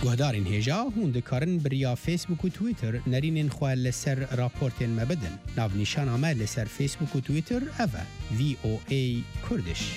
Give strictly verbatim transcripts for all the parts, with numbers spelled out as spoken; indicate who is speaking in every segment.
Speaker 1: گهدارین هجا هون دکارن بریا فیسبوک و تویتر نرینین خواه لسر راپورتین مبدن. ناو نشان آمه لسر فیسبوک و تویتر اوه وی او ای کردش.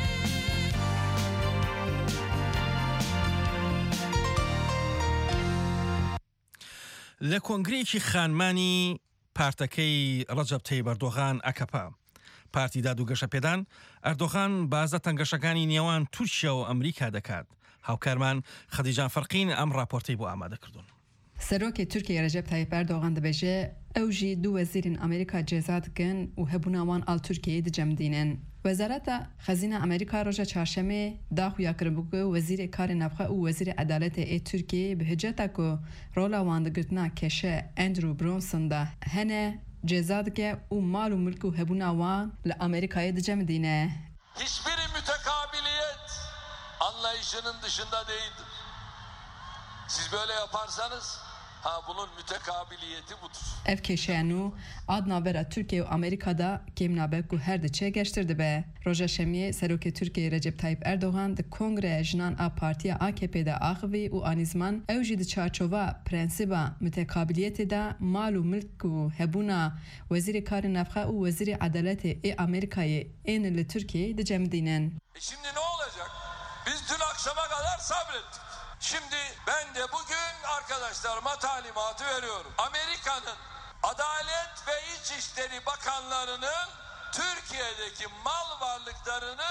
Speaker 2: لکونگریکی خانمانی پارتەکەی ڕەجەب تەیب ئەردۆغان ئەکەپا. پارتی دادوگەشە پێدان ئەردۆغان بازە تەنگەشەکانی نێوان تورکیا و ئەمریکا دەکات. هاوکارمان خەدیجان فەرقین ئەم راپۆرتەی بۆ ئامادەکردوون.
Speaker 3: سەرۆکی تورکیا ڕەجەب تایب ئەردۆغان دەبێژێ ئەو ژی دوو وەزیرین ئەمریکا جێزا دکن و هەبووناوان ئاڵ تورکیای دجەمدینن. وەزارەتە خەزینە ئەمریکا ڕۆژە چارشەمێ داخویا کردبوو وەزیری کاری نەفخە و وەزیری عەدالەتێ ئێ تورکیە بهجەتە کو ڕۆڵا واندگرتنا کێشە ئەندرو برۆنسندا هەنە جێزا دکە و مال و ملک و هەبووناوان لە ئەمریکایە دجەمدینە.
Speaker 4: Hiçbir mütekabiliyet anlayışının dışında değildir. Siz böyle yaparsanız ha bunun mütekabiliyeti budur.
Speaker 3: Ev keşeyanu adnavera Türkiye ve Amerika'da kemnabe ku her de çe geçtirdi be. Roja Şemiye Seroke Türkiye Recep Tayyip Erdoğan de Kongre Jinan A Partiya A K P'de axvi u anizman evji de çarçova prensiba mütekabiliyeti de malu mülk ku hebuna Veziri Kari Nafxa u Veziri Adaleti e Amerika'yı enli Türkiye de cemdinen.
Speaker 4: E şimdi ne olacak? Biz dün akşama kadar sabrettik. Şimdi ben de bugün arkadaşlarıma talimatı veriyorum. Amerika'nın Adalet ve İçişleri Bakanlarının Türkiye'deki mal varlıklarını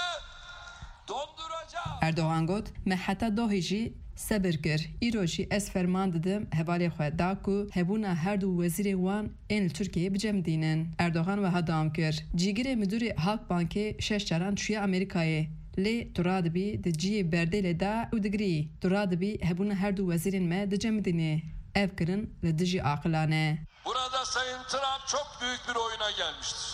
Speaker 4: donduracağım.
Speaker 3: Erdoğan got, me hatta dohiji sabır kir. İroji es ferman dedim hevali xwe da ku hebuna her du vezîrê wan ên Türkiye bicemdînin. Erdoğan ve hadam kir. Cîgirê müdürê Halkbankê şeş caran çûye Amerikayê. Lê turadibî di ciyê berdêlê da û digirî. Turadibî hebûna her du wezîrên me dicemdîne. Ev kirin li dijî aqilane.
Speaker 4: Burada Sayın Trump çok büyük bir oyuna gelmiştir.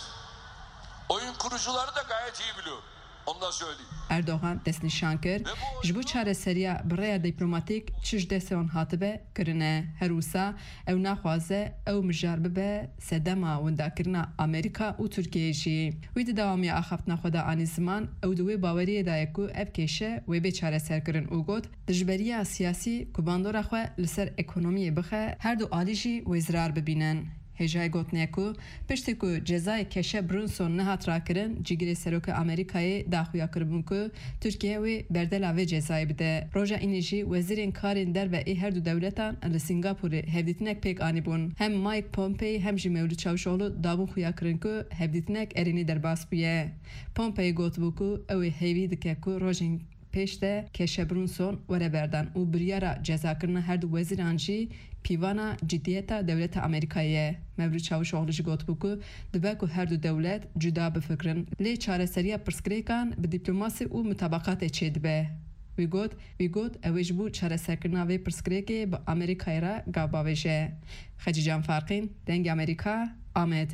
Speaker 4: Oyun kurucuları da gayet iyi biliyor. Onu da söyleyeyim.
Speaker 3: Erdoğan destnîşan kir. Ji bo çareseriya bi rêya dîplomatîk çi ji destê wan hatibe kirine. Her wisa ew naxwaze ew mijar bibe sedema wendakirina Amerika û Tirkiyeyê jî. Wî di dawamiya axaftina xwe de anî ziman ew di wê baweriyê daye ku ev kêşe wê bê çareserkirin û got dijberiya siyasî ku bandora xwe li ser ekonomiyê bixe her du alî jî wê zirar bibînin. Hejay gotne ku piştî ku cezayê keşe Brunson nehat rakirin cîgirê Serokê Amerîkayê daxuya kiribûn ku Tirkiye wê berdela vê cezayê bide. Roja înê jî wezîrên karên derve ê her du dewletan li Singapurê hevdîtinek pêk anîbûn. Hem Mike Pompey hem jî Mevlût Çavuşoğlu dabûn xuya kirin ku hevdîtinek erênî derbas bûye. Pompey gotibû ku ew ê hêvî dike ku rojên pêşte keşe Brunson were berdan û biryara cezakirina her du wezîran jî pîvana ciddiyeta devleta Amerikayê. Mevlût Çavuşoğlu jî gotibû ku dibe ku her du dewlet cuda bifikirin. Lê çareseriya pirsgirêkan bi dîplomasî û mutabaqatê çê dibe. Wî got, wî got ew ê ji bo çareserkirina vê pirsgirêkê bi Amerîkayê re gavbavêje. Xecican Farqîn, Dengê Amerîka, Amed.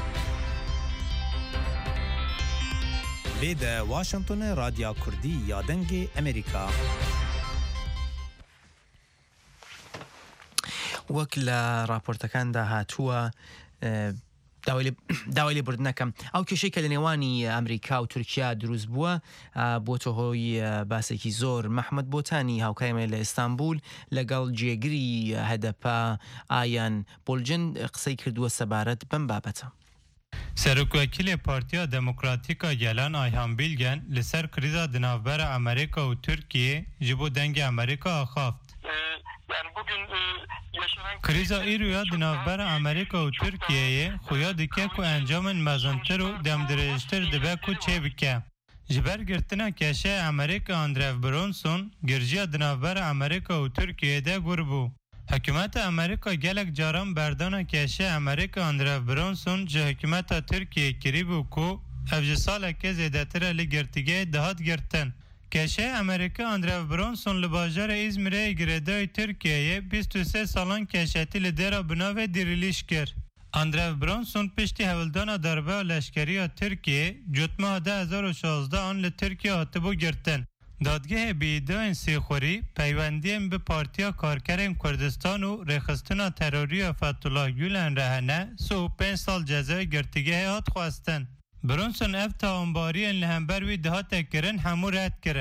Speaker 5: Lê de Washingtonê Radya Kurdî ya Dengê Amerîka.
Speaker 6: وەک لە راپۆرتەکاندا هاتووە داوای لێبوردنەکەم ئەو کێشەی کە لە نێوانی ئەمریکا و تورکیا دروست بووە بۆتە هۆی باسێکی زۆر. محمد بۆتانی هاوکارێمە لە ئیستانبول لەگەڵ جێگری هەدەپا ئایان بولجن قسەی کردووە سەبارەت بەم بابەتە.
Speaker 7: Serokvekilê Partiya Demokratîka Gelan Ayhan Bilgen li ser krîza di navbera Amerîka û Tirkiyê ji bo dengê Amerîka axaft. Krîza îroya di navbera Amerîka û Tirkiyeyê xuya dike ku encamên mezintir û demdirêjtir dibe ku çê bike. Ji ber girtina keşe Amerîka Andrew Brunson girjiya di navbera Amerîka û Tirkiyeyê de gur bû. Hükümeta Amerika gelek caran berdana keşe Amerika Andrew Brunson ji hükümeta Tirkiye kiribû ku ev ji saleke zêdetir li girtîgehê dihat girtin. Keşe Amerika Andrew Brunson li bajarê İzmirê girêdayê Tirkiyeyê bîst û sê salan keşetî li dêra binavê dirîlîş kir. Andrew Brunson piştî hevildana derbeya leşkeriya Tirkiye cutma de hezar û şazde an li Tirkiye hatibû girtin. Dadgehê bîdayên sêxurî peywendiyên bi Partiya Karkerên Kurdistan û rêxistina teroriya Fethullah Gülen re hene sê û pênc sal cezayê girtîgehê hat xwestin. Brunson ev tawanbariyên li hember wî dihate kirin hemû red kirin.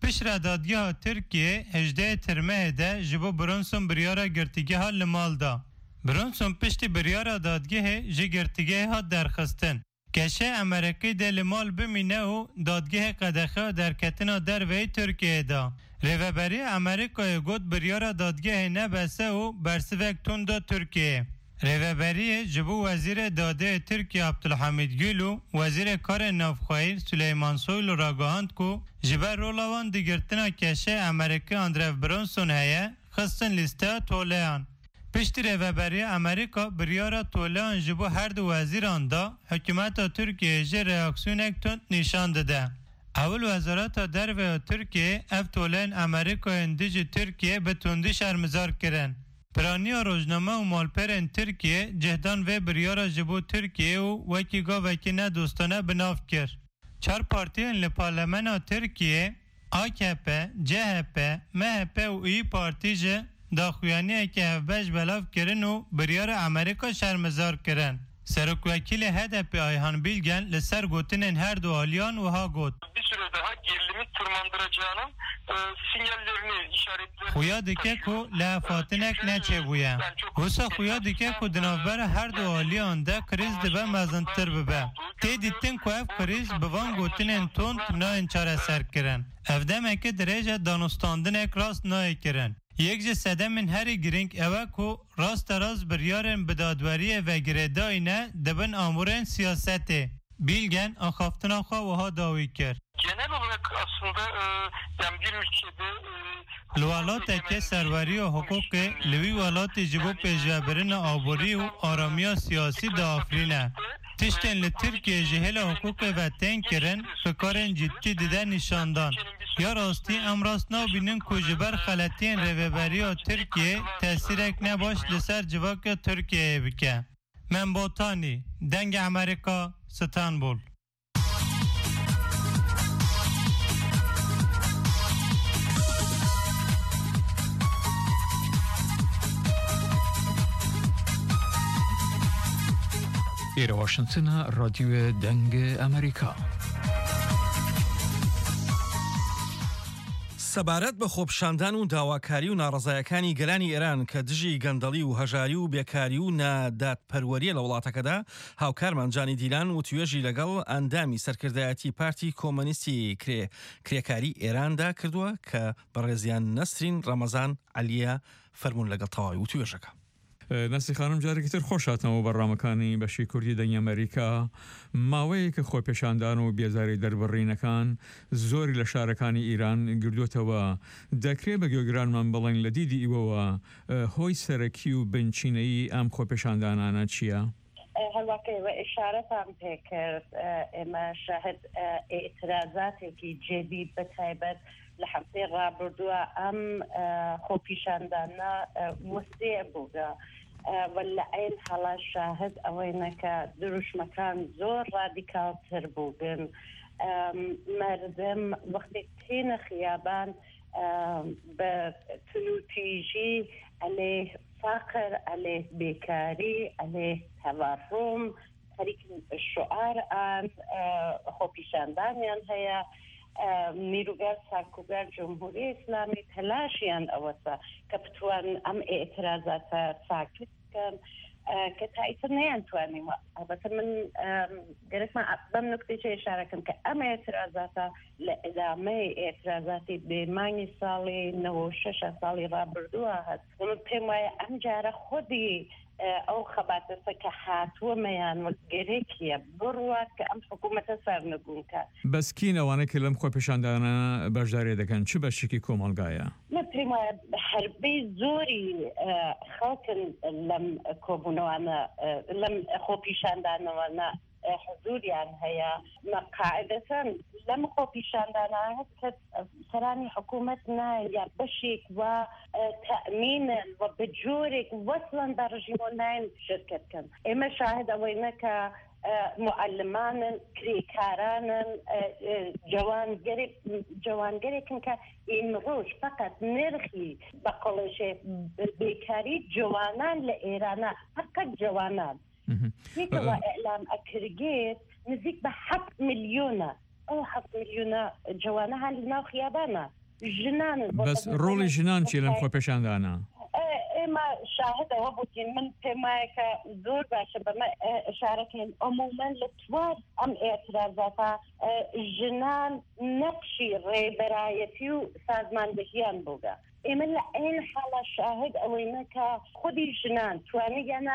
Speaker 7: پشت را دادگاه ترکیه هجده ترمه ده جبو برونسون بریارا گرتیگه ها لمال دا. برونسون پشت بریارا دادگاه جی گرتیگه ها درخستن. کشه امریکی ده لمال بمینه و دادگاه قدخه در کتنا در وی ترکیه دا. ریوبری امریکای گود بریارا دادگاه نبسه و برسوک تون دا ترکیه. ریوبری جبو وزیر داده ترکیه عبدالحمید گلو وزیر کار نافخوایی سلیمان سویل را گاهاند کو جبر رولاوان دیگرتنا کشه امریکی اندرف برونسون هیه خستن لیسته تولیان. پشتی ریوبری امریکا بریارا تولیان جبو هر دو وزیران دا حکومت ترکیه جه ریاکسیون اک تند نشان داده. اول وزارت در و ترکیه اف تولیان امریکا اندیج ترکیه به تندی شرمزار کرن. پرانیا روزنامه و مالپرین ترکیه جهدان و بریارا جبو ترکیه و وکی گا وکی نه دوستانه بناف کر. چار پارتیان لپارلمنا ترکیه آ کی پی، جه پی، مه پی و ای پارتی جه داخویانی که هفبش بلاف کرن و بریارا امریکا شرمزار کرن. سرک وکیل هدف Ayhan Bilgen لسر گوتنین her دو آلیان و ها گوت.
Speaker 8: Bir süre daha gerilimi tırmandıracağının e, sinyallerini işaretleri.
Speaker 7: خویا دیگه کو لفاتنک نچه بویا. وسا خویا دیگه کو دنابر هر دو آلیان ده کریز دبه مزنتر ببه. تی دیتن کو اف کریز بوان گوتنین توند نا انچار سر کرن. افدم که درجه دانستاندن اک راست نای کرن. یک جه سدم من هری گرینگ اوه کو راست راست بریارن بدادوری و گردای نه دبن آمورن سیاسته. Bilgen ahaftına hava davi ker.
Speaker 8: Genel olarak aslında e, yani bir ülkede e,
Speaker 7: Lwalat ke servari و حقوق لوی ولات جبو پیجابرن آبوری و آرامی سیاسی دا آفرینه. تشتن لترکیه جهل حقوق وطن کرن فکارن جدی دیده نشاندان. یا راستی امراست نو بینن کجبر خلطین روبری و ترکیه تاثیرک نباش لسر جواک ترکیه بکه. من بوتانی دنگ امریکا استانبول.
Speaker 9: ایره واشنگتن رادیو دنگ امریکا.
Speaker 2: سەبارەت بە خۆپشاندان و داواکاری و ناڕزایەکانی گەلانی ئێران کە دژی گەندەڵی و هەژاری و بێکاری و نادادپەروەریە لە وڵاتەکەدا هاوکارمان جانی دیلان و توێژی لەگەڵ ئەندامی سەرکردایەتی پارتی کۆمۆنیستی کرێ کرێکاری ئێراندا کردووە کە بەڕێزیان نەسرین ڕەمەزان عەلیە فەرموون لەگەڵ تەواوی و توێژەکە.
Speaker 10: نەسی خانم جارێکی تر خۆشاتنەوە بەڕامەکانی بەشی کوردی دەنگی ئەمریکا ماوەیە کە خۆی پێشاندان و بێزاری دەربڕینەکان زۆری لە شارەکانی ئیران گردووەتەوە دەکرێت بە گوێگرانمان بڵێن لە دیدی ئیوەوە هۆی سەرەکی و بنچینەی ئەم خۆپێشاندانانە چییە؟
Speaker 11: هەڵواکەی وە ئشارەتان پێکرد ئێمە شاهد ئێترازاتێکی جێبی بەتایبەت لە هەفتەی ڕابردووە ئەم خۆپیشاندانە وەستێ بووگە و لە عین هەڵا شاهد ئەوەینە کە دروشمەکان زۆر ڕادیکالتر بووگن مەردم وەختێک تێنە خیابان بە تنوتیژی ئەلێ فاقر ئەلێ بێکاری ئەلێ تەوەڕۆم خەریک شعار ئان خۆپیشاندانیان هەیە میروگەر سەرکوبەر جمهوری ئیسلامی تەلاشیان ئەوەسە کە بتوان ئەم ئێترازاتە ساکت بکەن کە تایتر نەیانتوانیوە ئەلبەتە من گەرەکمان بەم نوکتەیە ئێشارەکەم کە ئەم ئێترازاتە لە ئەدامەی ئێترازاتی بێمانگی ساڵی نەوە شەشە ساڵی ڕابردووە هەست من پێم وایە ئەم جارە خودی ئەو خەباتەسە کە هاتووەمەیان گەرێکیە بڕوات کە ئەم حکوومەتە سەرنەگوونکە
Speaker 10: بەسکین ئەوانە کە لەم خۆپێشاندانە بەشداری دەکەن چ بەشێکی کۆمەڵگایە؟
Speaker 11: من پێم وایە هەربەی زۆری خەڵکن لەم کۆبوونەوانە لەم خۆپیشاندانەوەنە حضوریان هەیە قاعدەتەن لەم خۆپیشاندانە هەست کە سەرانی حکوومەت نایە یا بەشێک وە تەئمینن و بجۆرێک وەسڵن بە ڕژیم ناین شرکت بکەن ئێمە شاهد ئەوەینە کە معلمانن کرێکارانن جوانگەرێکن کە ئیمڕۆژ فقط نرخی بە قەڵەشێ بێکاری جوانان لە ئێرانە فقط جوانان هیچەوە ئەعلام ئەکرگێت نزیک بە حەفت ملیۆنە أو حق مليون جوانها لنا خيابانا جنان
Speaker 10: بس رولي جنان چی لم خۆ پێشاندانە
Speaker 11: ئێمە شاهدەوە بووین من پێمایەکە زۆر باشە بەمە ئشارەکەین عموماً لە توار ئەم ئێترازاتە ژنان نەقشی ڕێبەرایەتی و سازماندهیان بووگە ئێمە لە ئەین حاڵە شاهد ئەوەینە کە خودی ژنان توانیگەنە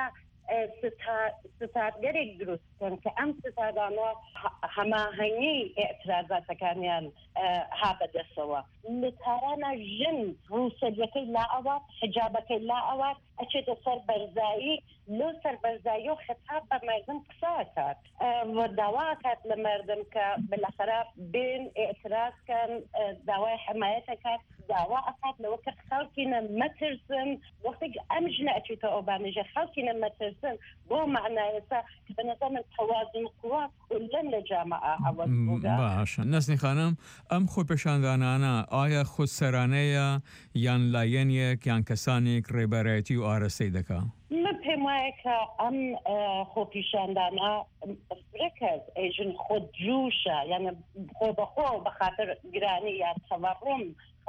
Speaker 11: ستادگەرێک دروستکەن کە ئەم ستادانە هەماهەنگی ئێترازاتەکانیان ها بەدەستەوە لە تارانە ژن ڕووسەریەکەی لا ئەوات حجابەکەی لا ئەوات ئەچێتە سەر بەرزایی لۆ سەر بەرزایی و خطاب بە مردم قساکات داواکات لە مردم کە بالاخره بین ئێترازکەن داوای حمایەتەکات داوا ئەکات لەوە کە خەڵکینە مەترسن وەختێک ئەم ژنە ئەچێتە ئەوبانیژە خەڵکینە مەترسن بۆ معنایەسە کە بەنظر من تەوازن قووا کولەن لە جامعە ئەوە
Speaker 10: باشە نەسنی خانم ئەم خۆ پێشاندانانە ئایا خودسەرانەیە یان لایەنێک یان کەسانێک ڕێبەرایەتی و ئارەستەی دەکا
Speaker 11: من پێم وایە کە ئەم خۆپیشاندانە فرەکەس ئێژن خۆ جووشە یانە خۆ بەخۆ بە خاطر گرانی یا تەوەڕم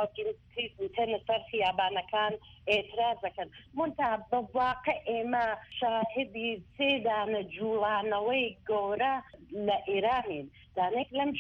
Speaker 11: تێنە سەر خیابانەکان ئێتراز دەکەن منتها بەواقع ئێمە شاهدی سێدانە جوڵانەوەی گەورە لە ئێرانین دانێک لەم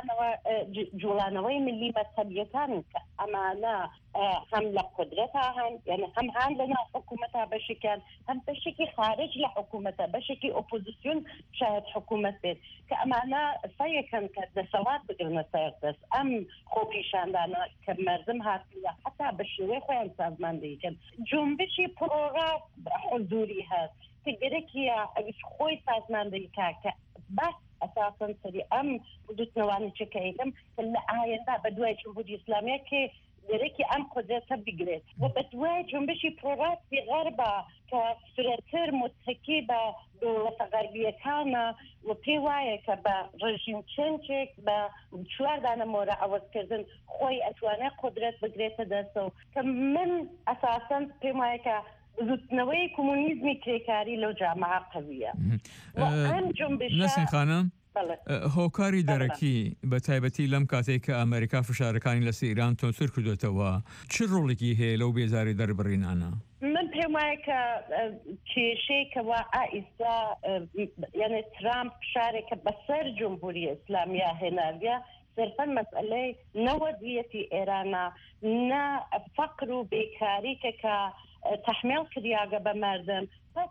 Speaker 11: جوڵانەوەی ملی مەذهەبیەکان کە ئەمانە هەم لە قودرەتا هەن یعنی هەم هەن لەناو حکوومەتا بەشێکیان هەم بەشێکی خارج لە حکوومەتە بەشێکی ئۆپۆزیسیۆن شاید حکوومەت بێت کە ئەمانە سەیەکەن کە دەسەڵات بگرنە سەر دەست ئەم خۆپیشاندانە کە مردم هاتیە حتا بە شێوەی خۆیان سازماندهیکەن جنبشی پرۆڕا حضوری هەست کە گەرەکیە ئەویش خۆی سازماندهی کا کە بەس ئەساساً سەری ئەم حدودنەوانی چەکەیەکەم کە لە ئایندا بە دوای جمهوری ئیسلامیە کە گەرەکی ئەم قودرەتە بگرێت و بە دوای جنبشی پرۆڕاستی غەربە کە فرەتر متکی بە دەوڵەتە غەربیەکانە و پێی وایە کە بە ڕژیم چەنجێک بە چواردانە مۆرە ئەوەزکردن خۆی ئەتوانێت قودرەت بگرێتە دەستەوە کە من ئەساساً پێم وایە کە زوتنەوەی کۆمونیزمی کرێکاری لەو جامعە قەویە ئەم جنبشە
Speaker 10: نەسین خانم هۆکاری دەرەکی بە تایبەتی لەم کاتێک کە ئەمریکا فشارەکانی لەسەر ئیران تۆنسور کردوێتەوە چ ڕۆڵێکی هەیە لەو بێزاری دەربڕینانە
Speaker 11: من پێم وایە کە کێشەیەکەوە ئائیستا یعنی ترامپ فشارێکە بەسەر جمهوری ئیسلامیە هێناویە صرفا مەسئلەی نەوەدیەتی ئێرانە نە فەقر و بێکاریکە کە تحمیل کریاگە بە مردم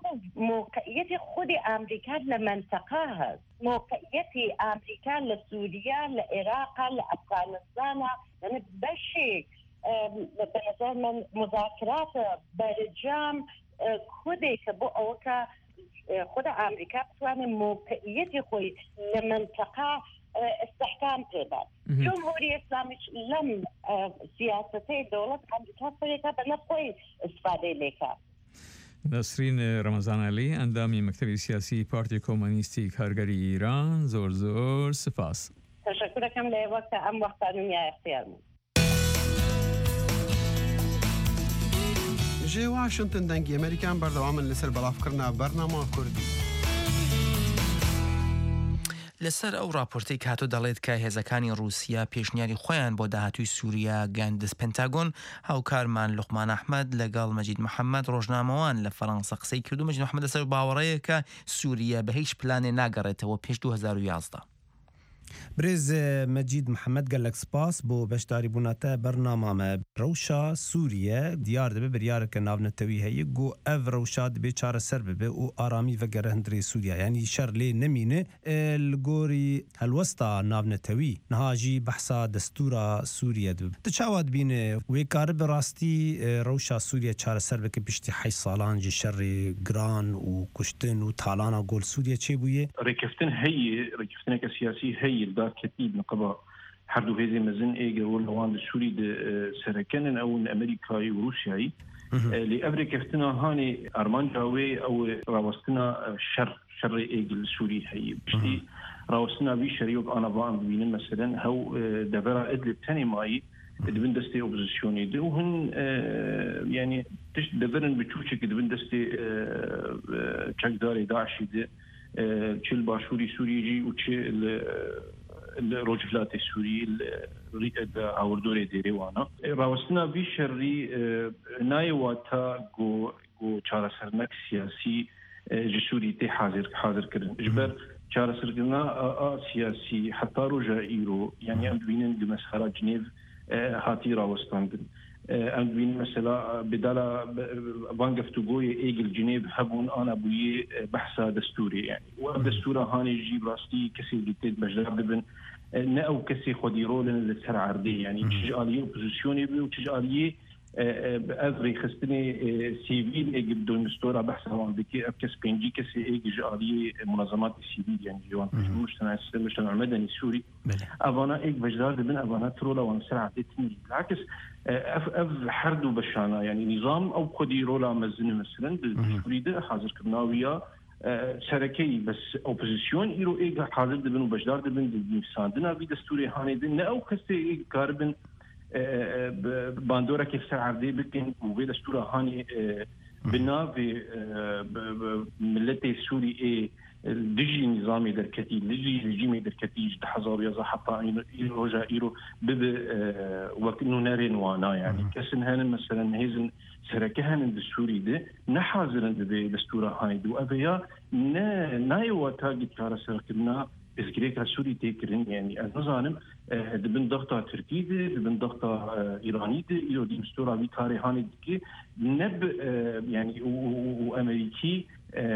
Speaker 11: موقعیتی خودی ئامریکا لە منطقه هەست موقعیتی ئامریکا لە سووریا لە عێراقا لە ئەفغانستانە یعنی بەشێک بەنظر من مذاکراتە بەرجام خودێکە بۆ ئەوە کە خود ئامریکا بتوانێت موقعیتی خۆی لە منطقه استحکام پێدات جمهوری ئیسلامیش لەم سیاسەتەی دەوڵەت ئەمریکا سەرێکە بە نەخۆی استفادەی لێکە
Speaker 10: نسرین ڕەمەزانعەلی ئەندامی مەکتەبی سیاسی پارتی کۆمۆنیستی کارگەری ئیران زۆر زۆر سپاس
Speaker 11: تەشەکورەکەم لە ئێوە کە ئەم وەختانیای اختیارم
Speaker 12: ژێ واشنتن دەنگی ئەمریکان بەردەوامن لەسەر بەڵافکردنا بەرنامە کوردی
Speaker 6: لەسەر ئەو راپۆرتەی کاتۆ دەڵێت کە هێزەکانی رووسیا پێشنیاری خۆیان بۆ داهاتووی سووریا گەاندس پنتاگۆن هاوکارمان لوقمان ئەحمەد لەگەڵ مەجید محەممەد ڕۆژنامەوان لە فەڕەنسا قسەی کردو مەجید محەممەد لەسەر باوەڕەیە کە سووریا بە هیچ پلانێ ناگەڕێتەوە پێش دوو هەزار و یازدە
Speaker 13: برێز مەجید محەممەد گەلک سپاس بۆ بەشداری بووناتە بەرنامامە ڕەوشا سووریە دیار دەبێ بریارەکە ناونەتەوی هەیە گۆ ئەڤ ڕەوشا دەبێ چارەسەر ببێ و ئارامی ڤەگەرە هەندرێ سووریا ینی شەر لێ نەمینێ لە گۆری هەلوەستا ناونەتەوی نەهاژی بەحسا دەستورا سووریە دب دچاوات بینێ وێکارە بەڕاستی ڕەوشا سووریا چارەسەر بکە پشتی حەی ساڵانجی شەڕێ گران و کوشتن و تاڵانە گۆل سووریا چێ بوویە
Speaker 14: ڕێکەفتن هەیە ڕێکەفتنێکە سیاسی هەیە كتيب نقبة حردو هذي مزن إيجا واللوان السوري سركنن أو أمريكاي وروسياي لأمريكا فتنا هاني أرمان جاوي أو راوستنا شر شر إيجا السوري هي بشتي راوستنا بي شريوك أنا بان بينن مثلا هو دبرا إدلب تاني ماي دبن دستي أوبوزيسيوني دو هن يعني تش دبرن بتشوشك دبن دستي تشكداري داعشي دي تشيل باشوري سوري جي وتشيل الروجلات السوري عوردوري ديريوانا راوسنا في شري نايواتا جو جو چارەسەرنەك سیاسی جسوری تي حاضر حاضر كرن جبر چارەسەرکردنا سیاسی حتى روجا ايرو يعني ام بينن بمسخره جنيف هاتي راوستاندن ام بين مثلا بدالا فانغفتوغوي ايجل جنيف هبون انا بوي بحثا دستوري يعني ودستورا هاني يجيب راستي كسي جديد بجدار ببن ناو كسي خدي رولن للسر عردي يعني تجاليه اوبوزيسيوني بي وتجاليه بأذري خستني سيفيل ايجي بدون مستورة بحث هون بكي ابكس بينجي كسي ايجي جاليه منظمات السيفيل يعني جوان المجتمع المجتمع المدني السوري افانا ايج بجدار ببن افانا ترولا وانسر عردي تنجي بالعكس اف اف حردو بشانا يعني نظام او خدي رولا مزن مثلا بالسوري ده حاضر كرناويا شركي بس اوبوزيسيون ايرو ايجا حاضر دبن وبجدار دبن بساندنا في دستوري هاني دن او كسي كاربن باندورا كيف سعردي بكن وفي دستورا هاني بنافي ملتي السوري اي دجي نظامي دركتي دجي رجيمي دركتي جد حزار يزا حتى ايرو جا ايرو بب وكنو نارين وانا يعني كسن هان مثلا هيزن سركهن السوري ده نحاضرن بدستورا هاني دو ابيا نا نايوا تاجي كارا سركنا اسكريكا سوري تيكرين يعني النظام دبن ضغطة تركي دبن ضغطة ايراني دي ايرو دي مستورا في كاري هاني دي نب يعني وامريكي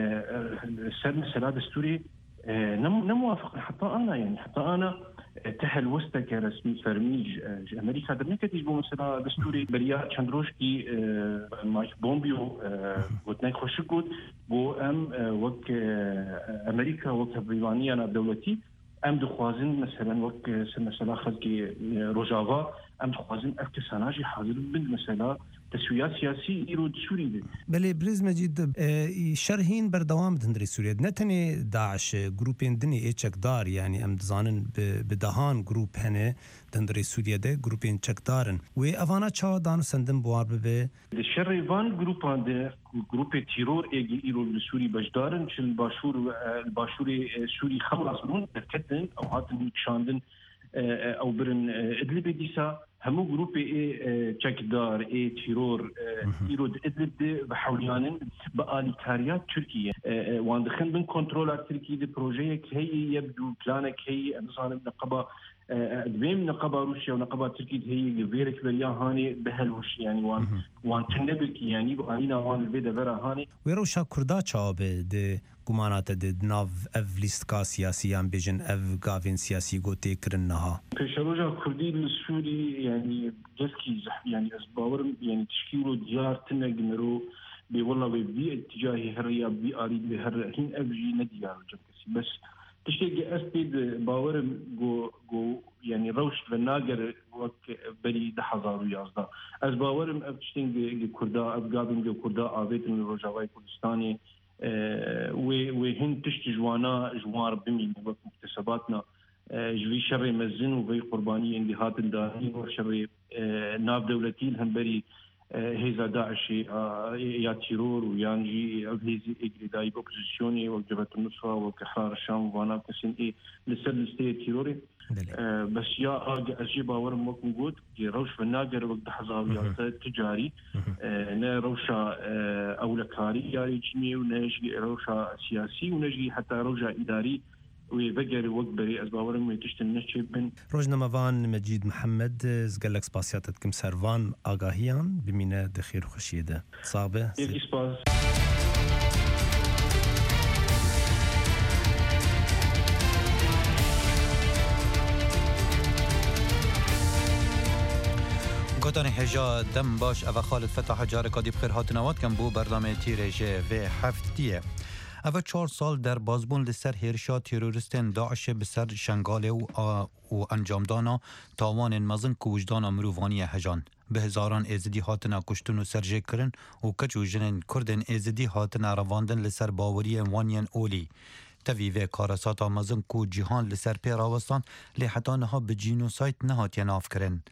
Speaker 14: سر مثلا دستوري نموافق حتى انا يعني حتى انا تهل وستا كرسمي فرميج امريكا درنك تجيبوا مثلا دستوري بريا تشاندروشكي مايك بومبيو وتناي خوشكود بو ام وك امريكا وك بريطانيا انا دولتي ام دخوازن مثلا وك مثلا خلقي روجافا ام دخوازن اكساناجي حاضر بن مثلا تسويات سياسي ايرو سوري دي
Speaker 13: بله بريز مجيد شرحين بردوام دندري سوريا نتني داعش جروبين دني اتشك دار يعني ام دزانن بدهان جروب هنه دندري سوريا ده جروبين تشك دارن و افانا چا دانو سندن بوار به
Speaker 14: الشريفان جروبان ده جروب تيرور ايجي ايرو لسوري بجدارن شل باشور الباشوري سوري خلاص مون تكتن او هاتن شاندن او برن ادلب ديسا همو جروب اي تشكدار اي تيرور ايرود ادلب بحوليان باليتاريات تركيا وان دخن بن كنترول تركي دي بروجيك هي يبدو بلانك هي نظام نقبه دبيم نقبه روسيا ونقبه تركيا هي غيرك بريا هاني بهلوش يعني وان وان تنبك يعني بقالينا وان البيدا برا هاني
Speaker 13: ويروشا كردا تشاب دي گمانات د ناو اف لیستکا سیاسیان بجن اف گاوین سیاسی گوتی کرنها
Speaker 14: پیشروجا کردی السوري يعني جسكي يعني اسباور يعني تشكيله ديار تنجمرو بي والله بي اتجاهي هريا بي اريد بهر هين افجي نديار جسكي بس تشتي اسبيد باور جو جو يعني روش بناجر وك بري ده حزار يازدا اسباور ابتشتين كردا ابغابن كردا ابيت من روجاواي كردستاني وهن تشتي جوانا جوار بمين وقت مكتسباتنا جوي شر مزن وبي قرباني اندهات الدارين وشر ناف دولتي الهمبري هيزا داعش يا تيرور ويانجي هيزي اجريداي اوبوزيسيوني وجبهه النصره وكحرار الشام وانا كسن اي لسل ستي تيروري بس يا اجي باور ممكن نقول روش فناجر وقت حزاويات تجاري نا روشا اولكاري يا يجمي ونجي روشا سياسي ونجي حتى روشا اداري ويبقر وقبري أسباورم ويتشتن نشيبن
Speaker 13: روجنا مفان مجيد محمد زقلك سباسياتتكم سرفان آگاهيان بمينة دخير خشيدة صعبة
Speaker 14: يكي سباس
Speaker 15: گوتانی هجا دم باش او خالد فتح جارکا دی بخیر هاتنوات کم بو برنامه تیرجه و هفتیه او چهار سال در بازبون لسر هرشا تیروریستن داعش بسر شنگاله و, و انجامدانا تاوان مزن که وجدان مروفانی هجان به هزاران ایزدی هاتنا کشتون و سرجه کرن و کچ و جنن کردن ایزدی هاتنا رواندن لسر باوری وانین اولی تویوه کارساتا مزن که جیهان لسر پیراوستان لی حتی نها به جینوسایت نهات یناف کرن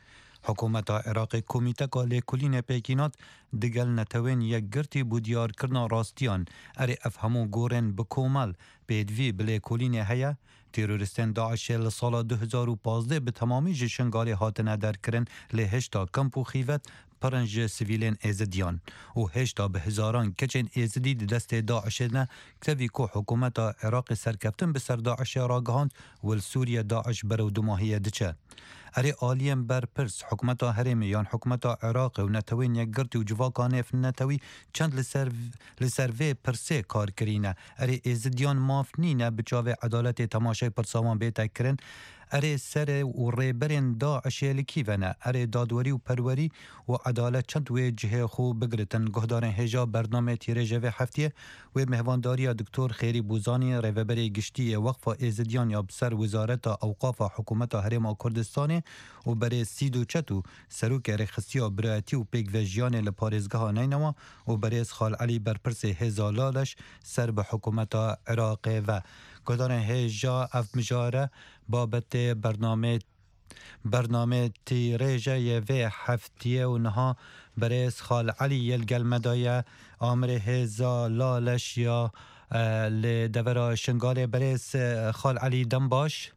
Speaker 15: حکومت عراق کمیته کاله کلین پیکینات دگل نتوین یک گرتی بودیار کرنا راستیان اری افهمو گورن بکومل پیدوی بله کلین هیا تیرورستان داعش لسال دو هزار و پانزده به تمامی جشنگالی هاتنه در کرن لهشتا کمپ و خیوت پرنج سویلین ایزدیان و هشتا به هزاران کچین ایزدی دست داعش نه کتوی که حکومت عراق سرکفتن به سر داعش راگهاند و سوریه داعش برو دو ماهی دچه اری آلیم بر پرس حکومت هرمی یان حکومت عراق و نتوین یک گرتی و جواکانه نتوی چند لسر لسروی پرسه کار کرینه اری ایزدیان مافنینه بچاوه عدالت تماشای پرسامان بیتا کرن اری سر و ریبرین داعش لکیونه اری دادوری و پروری و عدالت چند وی جهه خوب بگرتن گهدارن هجا برنامه تیره و هفتیه و مهوانداری دکتر خیری بوزانی ریبری گشتی وقف ایزدیان یا بسر وزارت اوقاف حکومت هرم کردستان و برای سید و چتو سروک رخصتی و برایتی و پیگ وجیان لپارزگاه نینما و برای خال علی برپرس هزالالش سر به حکومت عراق و گهدارن هجا اف مجاره بابت برنامه برنامه تیریجه و هفتیه و نها برس خال علی یلگل مدایه آمر هزا لالش یا لدورا شنگال برس خال علی دنباش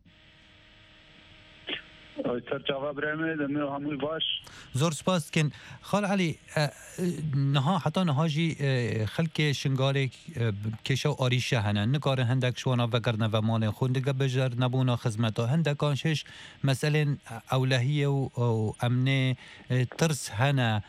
Speaker 16: سر جواب رحمه دمه هموی باش
Speaker 15: زور سپاس کن خال علی نها حتی نها جی خلک شنگال کشو آریشه هنه نکاره هندک شوانا وگرنه و مال خوندگه بجر نبونا خزمتا هندکانشش مثلا اولهیه و امنه ترس هنه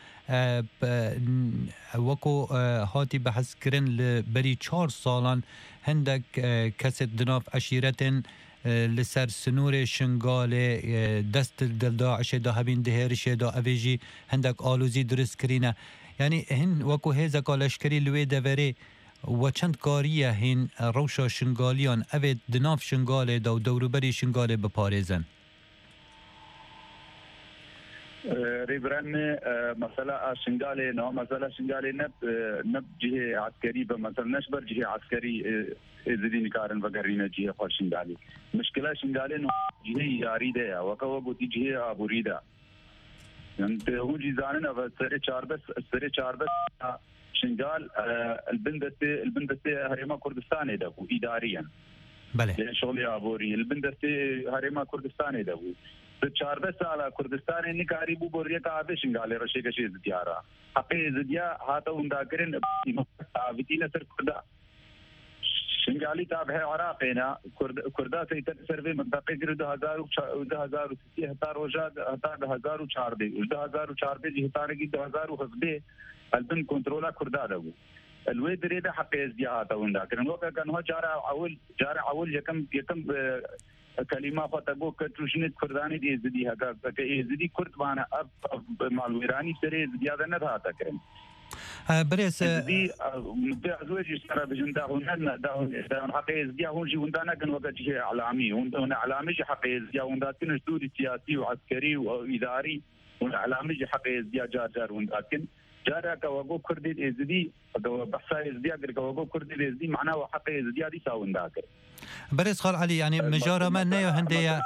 Speaker 15: وکو هاتی بحث کرن لبری چهار سالان هندک کسی دناف عشیرتن لسر سنور شنگال دست دل داعش دا هبین دهرش دا اویجی هندک آلوزی درست کرینه یعنی هن وکو هیزا کالشکری لوی دوره و چند کاریه هن روشا شنگالیان اوید دناف شنگال دا و دوروبری شنگال بپارزن
Speaker 16: ريبران مثلا شنغالي نو مثلا شنغالي نب نب جهه عسكري بمثلا نشبر جهه عسكري زدين كارن وغيرنا جهه خو شنغالي مشكله شنغالي نو جهه ياري ده وكو بوتي جهه ابوريدا انت هو جيزانن او سر چار بس سر چار بس شنغال البندسه البندسه هريما كردستان ده اداريا
Speaker 15: بله
Speaker 16: شغل ابوري البندسه هريما كردستان ده چارده ساله کردستان نکاری بو بوریه کابه شنگاله رشه کشی زدیارا حقی زدیا هاتا اوندا کرن تاویتینا سر کردا شنگالی تابع عراقنا کردا سیتر سروی منطقه گر دو هزار و سی هزار وجاد هتا دو هزار و چارده دو هزار و چارده جی هتارگی دو هزار و خزده البن کنترولا کردا دو الوی دريده حقی زدیا هاتا اوندا کرن وقت کنها جارا اول جارا اول یکم یکم كلمة فتقول كتروشنت كرداني دي زدي هكا كإزدي كرد وانا أب مالويراني سري زيادة نتها تكرم
Speaker 15: بريس
Speaker 16: زدي متعزوج يشترى بجندا هنا ده حقي زدي هون جي وندانا كان وقت جي علامي هون علامي جي حقي زدي وندا كن جدود سياسي وعسكري وإداري والعلامي جي حقي زدي جار جار وندا كن جارا كوجو كردي إزدي بحثا إزدي أقدر كوجو كردي إزدي معناه حقي إزدي هذه ساون داك
Speaker 15: بريس خال علي يعني مجارة ما نيو هندية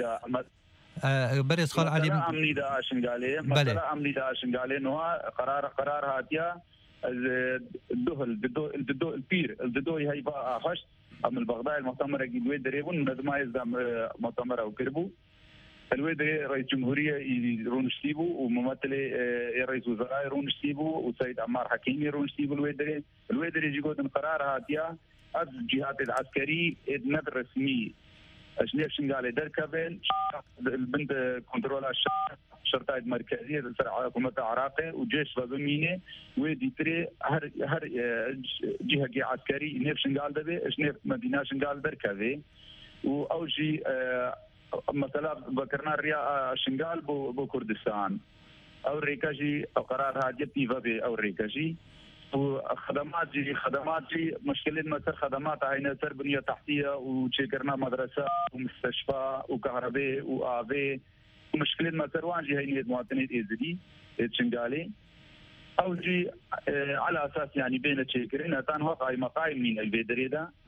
Speaker 15: بريس خال علي
Speaker 16: أمني دا شنغالي مثلا أمني دا شنغالي نوع قرار قرار هاتيا الدهل الدو الدو البير الدو هي بقى خش أم البغداد المؤتمر الجدوي دريبون نظام إزدام مؤتمر أو كربو الويد رئيس جمهورية يرون شتيبو وممثل رئيس وزراء يرون شتيبو وسيد عمار حكيمي يرون شتيبو الويد الويد يجي قدام قرار هاتيا از جهات العسكري ادنب رسمي اشنيف شنغالي دركبن البند كنترول الشرطة المركزية حكومة العراق وجيش وزمينه وديتري هر هر جهة عسكري نيف شنغال دبي اشنيف مدينة شنغال دركبه واوجي مثلا بكرنا ريا شنغال بو, بو كردستان او ريكاجي او قرار هاجتي فبي او ريكاجي وخدمات جي خدمات جي مشكلة مثل خدمات هاي سر بنية تحتية وشكرنا مدرسة ومستشفى وكهرباء وآباء مشكلة مثل وان جي هاي مواطنين إزدي شنغالي أو جي على أساس يعني بين الشيكرين أتان وقع مقايم من البيدريدا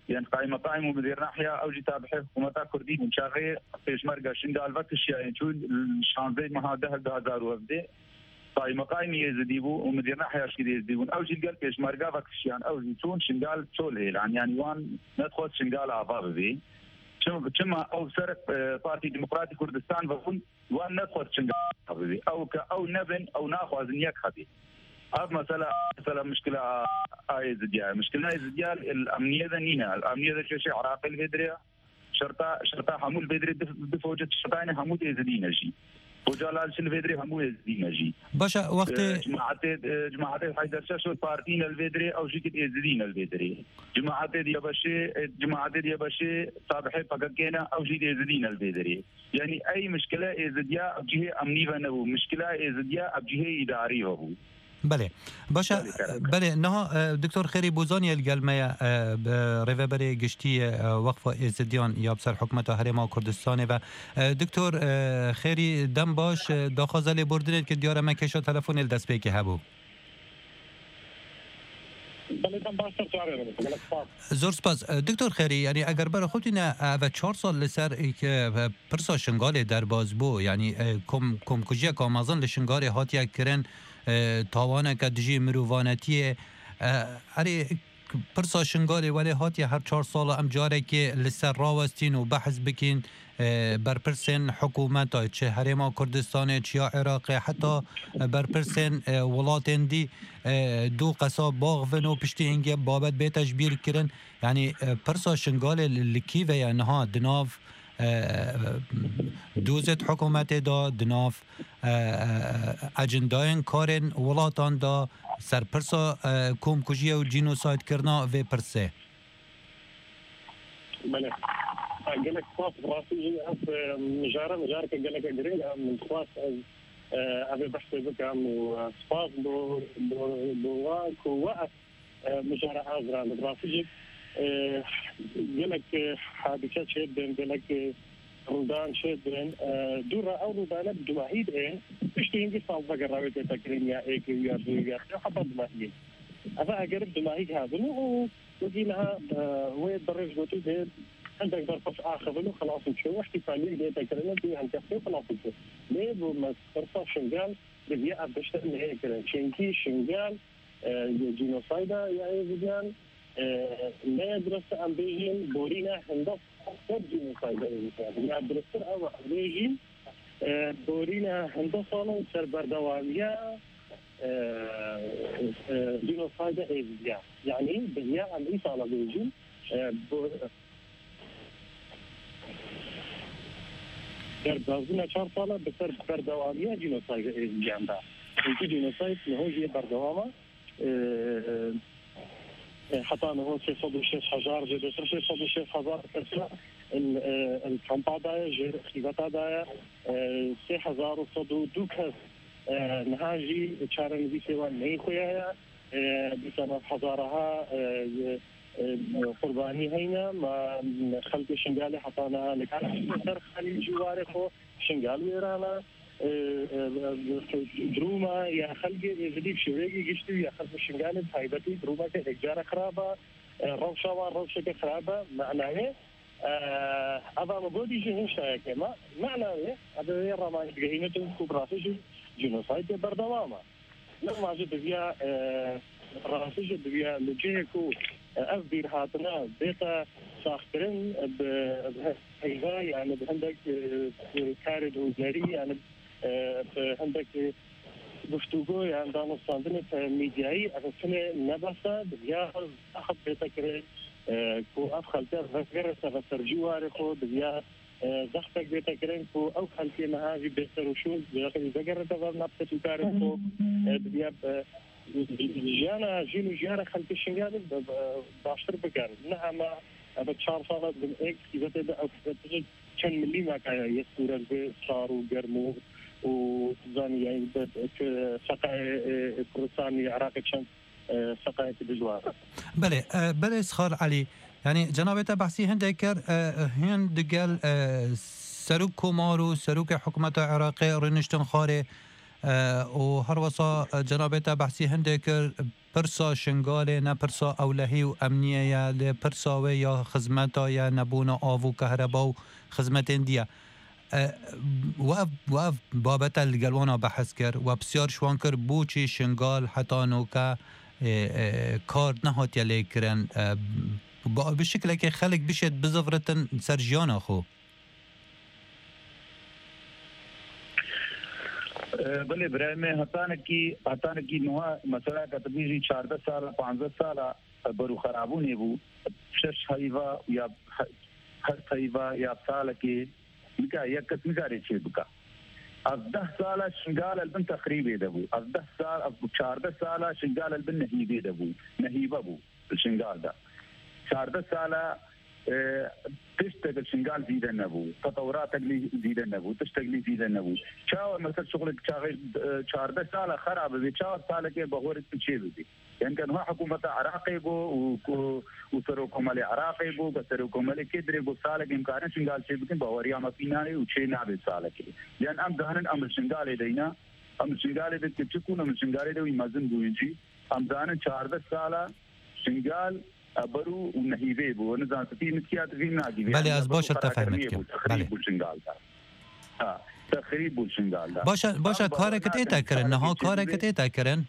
Speaker 16: يعني قائمة قائمة ومدير ناحية أو جي تابعه حكومة كردي من شاغي بيشمرقة شنقال وقتش يعني شو الشانزي ما هذا هذا هزار وفدي قائمة قائمة يزديبو ومدير ناحية شكل يزديبون أو جي قال بيشمرقة وقتش يعني أو جي شون شنقال شولي يعني يعني وان ندخل شنقال عفاف بي كما أو سرق بارتي ديمقراطي كردستان بقول وان ندخل شنقال عفاف بي أو ك أو نبن أو ناخذ نيك خبي هذا مسألة مسألة مشكلة هاي زديال مشكلة زديال الأمنية ذنينا الأمنية ذا شيء عراق البدرية شرطة شرطة حمول بدري دفوجة شرطين حمود يزدين شيء وجلال شل بدري حمود يزدين شيء
Speaker 15: باشا وقت
Speaker 16: جماعات جماعات حيدر شاشو بارتين البدري أو شيء يزدين البدري جماعات دي بشي جماعات دي بشي صابحي فقط كنا أو شيء يزدين البدري يعني أي مشكلة يزديا بجهة أمنية ونبو مشكلة يزديا بجهة إدارية هو
Speaker 15: بله باشا بله نه دکتر خیری بوزانی الگلمه ریوبری گشتی وقف ازدیان یا بسر حکومت هرما کردستان و دکتر خیری دم باش داخل بردنید که دیار من کشا تلفن الدست بی که هبو زور سپاس دکتر خیری یعنی اگر برای خودی نه و چهار سال لسر که پرسا شنگال در باز بو یعنی کم کم کجی کامازن لشنگال هاتیا کرن تاوانه که دجی مروانتیه اری پرسا شنگالی ولی هاتی هر چهار سال ام جاره که لسر راوستین و بحث بکین برپرسن حکومت چه هرما کردستان چه عراق حتی برپرسن ولاتن دی دو قصاب باغ و پشتی اینگه بابت به تجبیر کرن یعنی پرسا شنگال لکیوه یا نها دناف دوزت حکومت دا دناف اجنداین کارن ولاتان دا سرپرسا کوم کجیه و جینوساید کرنا و پرسه
Speaker 17: بله قالك خاص راسي اف مجاره مجاره قالك قريب من خاص ابي بحث بك عن سباس دو دو وقف مجاره ازران راسي قالك حادثات شد قالك رودان شدن دورا او رودان بدوحيد ايه تشتين دي صوب قراوي تكريم يا ايك يا يا حبط ماهي افا اقرب دماغي هذا وقيلها وين درج قلت عندك ضرب اخر له خلاص نشوف احتفاليه اللي تكرمنا بها نكفي خلاص نشوف ليه ما صرف شنقال بدي ابدش هيك شنكي شنقال جينوسايدا يا زيدان لا يدرس عن بيجين بورينا هندس اكثر جينوسايدا يا درس او بيجين بورينا هندسه سر بردواميه جينوسايدا ايزيا يعني بدي عن ايش على بيجين در بازونه چهار ساله به سر بردوامی جنوساید جنبه اینکه جنوساید نهوجی بردوامه حتی نهو سیصد و شش هزار جده سیصد و شش هزار کسر الکامپا دایا جده خیبتا دایا سی هزار و صد و دو کس نهاجی چاره نویسه و نیخویه بسنه هزارها قرباني هينا ما خلق شنقالي حطانا لكان سر خليل جواري خو شنقال ويرانا دروما يا خلقي زديب شويقي قشتو يا خلق شنقالي بهايبتي دروما كإجارة خرابة روشة وروشة خرابة معناه هذا مبودي جهنش كما معناه هذا يرى جهينة كبراتي جنوسايد بردوامة لما جد فيها راسي جد فيها لجيكو أفدير هاتنا بيتا ساخترين بهيغا يعني بهندك كارد وزاري يعني بهندك گفتگو يعني دانو ساندنة ميدياي أفسنة نبسة بيا أخذ بيتا كري كو أفخلتها فكرة فسرجواري خو بيا زختك بيتا كرين كو أو خلتي مهاجي بيتا رشود بيا بقرة تفر نبتة كارد خو بيا جانا جينو جانا خلق الشنقال باشتر بقان نعم بتشار صارت بالإيك إذا تبدأ أو تجد كان ملي ما كان يسورة بصار وقرمو وزاني يعني سقاي كردستاني عراقي كان سقاي بجوار
Speaker 15: بله بله سخار علي يعني جنابته بحثي هندكر هند قال سروك كومارو سروك حكومة عراقي رنشتن خاري و هر وصا جنابته بحثی هنده کر پرسا شنگال نه پرسا اولهی و امنیه یا لپرسا و یا خدمتا یا نبونا آو و کهربا و خدمت اندیا وقف وقف بابت الجلوانا بحث كر وبسيار شوان كر بوشي شنغال حتى نوكا كار نهات يلي كرن بشكل كي خلق بشد بزفرة سرجيان أخو
Speaker 16: بله برای میں ہتان کی ہتان کی نوع مسئلہ کا تبیجی چاردہ سال پانزہ سال برو خرابو نیبو شش حیوہ یا ہر حیوہ یا سال کی نکا یا قسم کا ریچے بکا از ده سال شنگال البن تخریبی دبو از ده سال از چاردہ سال شنگال البن نهیبی دبو نهیبه بو شنگال دا چاردہ سال تشتغل شنغال زيادة نبو تطورات تقلي زيادة نبو تشتغلي زيادة نبو شاو مثلا شغلك شاغل شاردة سالة خرابة بشاو سالة كي بغورة تشي بدي يعني كان هو حكومة عراقي بو وسروكم على عراقي بو بسروكم على كدري بو سالة كي مكان شنغال شي بكن بغوريا ما فيناني وشي نابي سالة كي لأن أم دهنن أم شنغال دينا أم شنغال دي تشكون أم شنغال دي ويمازن بوينجي أم دهنن شاردة سالة شنغال برو و نهیبه بو نظام تی مسیات ویناگی
Speaker 15: بله از باشه تفهمت که بله
Speaker 16: ها تخریب الشنغال
Speaker 15: باشه باشه کار کتی تکرن نه ها کار کتی تکرن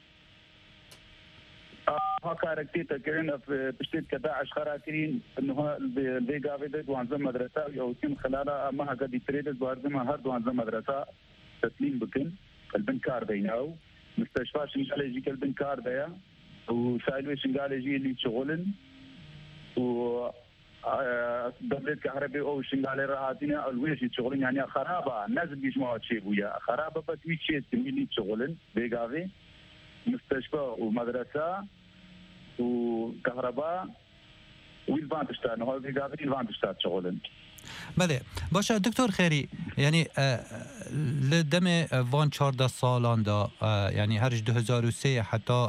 Speaker 16: ها کار کتی تکرن پشت کدا اشخرا کرین انه البيغاوي ده دوانزه مدرسه او تم خلال ما قد يتريد دوانزه هر دوانزه مدرسه تسليم بكن البنكار بيناو مستشفى شنغال يجي البنكار ده وسائل شنغال يجي اللي شغلن و دبلت كهرباء او شنغال راحتنا الويش شغلن يعني خرابه نازل يجمعوا شيء ويا خرابه بتوي شيء اللي شغلن بيغاوي مستشفى ومدرسه وكهرباء ويلفان تشتغل هو بيغاوي يلفان تشتغل شغلن
Speaker 15: بله باشه دکتر خیری یعنی لدم وان چهارده سالان دا یعنی هرج دو هزار و سه حتی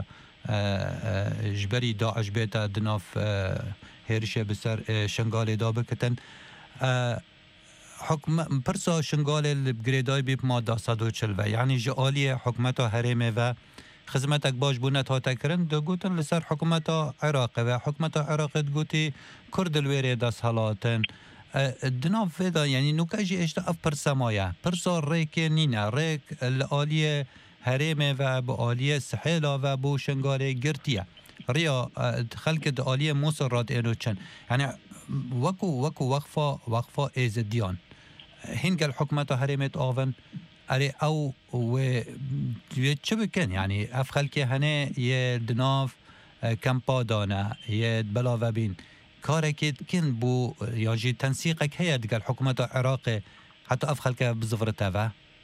Speaker 15: جبری داعش بیتا دناف هرشه بسر شنگال دا بکتن حکم پرسا شنگال الگریدای بیب ما دا صد و چلوه یعنی جعالی حکمت هرمه و خدمتك باش بونت ها تکرن دو گوتن لسر حکومت عراق و حکومت عراق گوتی کرد الویره دست حالاتن دناف فدا یعنی نوکاجی اشتا اف پرسا مایا پرسا ریک نینا ریک الالية هرمه و با آلیه سحیلا و با شنگاره گرتیه ریا خلق آلیه موسرات اینو چن یعنی وکو وکو وقفا وقفا ایزدیان هنگ الحکمت هرمت آون اره او و چه بکن یعنی اف خلقی هنه یه دناف کمپا دانه یه بلاوه بین کاره که کن بو یا جی تنسیقک هیا دیگه الحکومت عراق حتی اف خلقی بزفرته و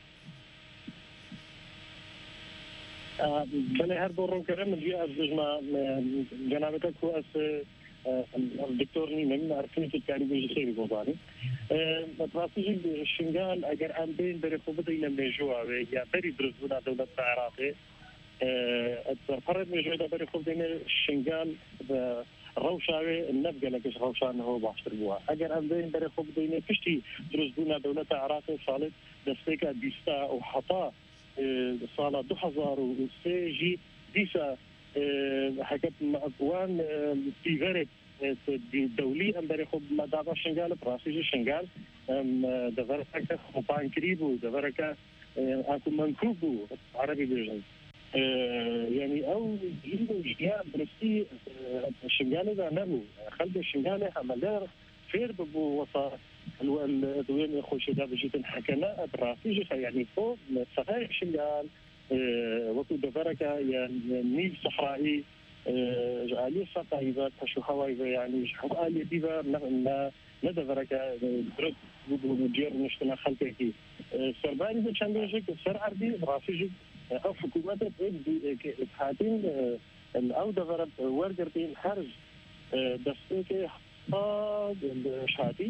Speaker 17: بله هر دورم کرم من جی از جمع جنابتك هو از الدكتور نيمن عارفين في التعريف الجسدي بوضاني تفاصيل الشنغال اگر ام بين بري خوبه الى مجوع يا بري درزونا دولة العراق فرد مجوع بري خوبه الشنغال روشاوي النبقى لكش روشان هو باشتر بوها اگر ام بين بري خوبه الى كشتي درزونا دولة العراق صالت دستيكا ديستا وحطا صالة دو هزار وسي جي ديسا حكت مأكوان في فرق دولي أم بري خب مدابا شنغال براسيجي شنغال دفركا خبان كريبو دفركا أكو منكوبو عربي بيجن يعني أو جيبو جيان برسي شنغال إذا نبو خلق شنغال عملير فير ببو وصا الدوين خوشي دا بجيتن حكنا براسيجي يعني فوق صغير شنغال وكو دفركا يعني نيل صحرائي جعالي ساقايبا تشو هوايبا يعني حوالي ديبا لا لا دفركا درد ودير نشتنا خلقكي سرباني بو چندوشك سر عربي راسيجي او حكومات اتحادين او دفرب ورقرتين حرج دستيكي حطاد شادي